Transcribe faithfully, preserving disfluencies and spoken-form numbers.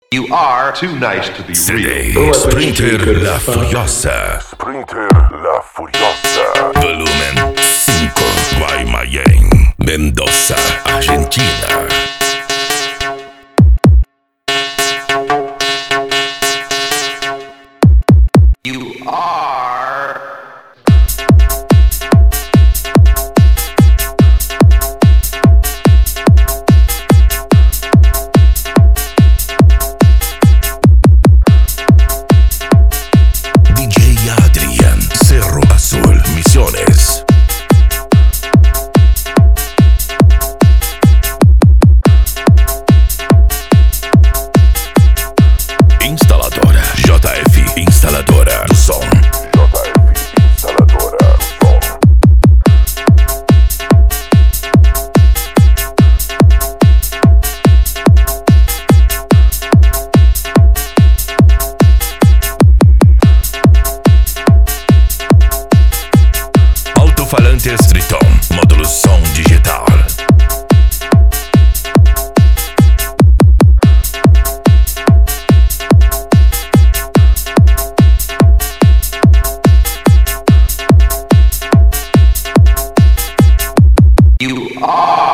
You are too nice to be C real. D Sprinter La Furiosa. Sprinter La Furiosa. Volumen cinco. Guaymallén, Mendoza, Argentina. You are. D J Adrian, Cerro Azul, Misiones. Instaladora J F, instaladora do som. J F, instaladora do som. Alto-falante Triton, módulo som digital. You are.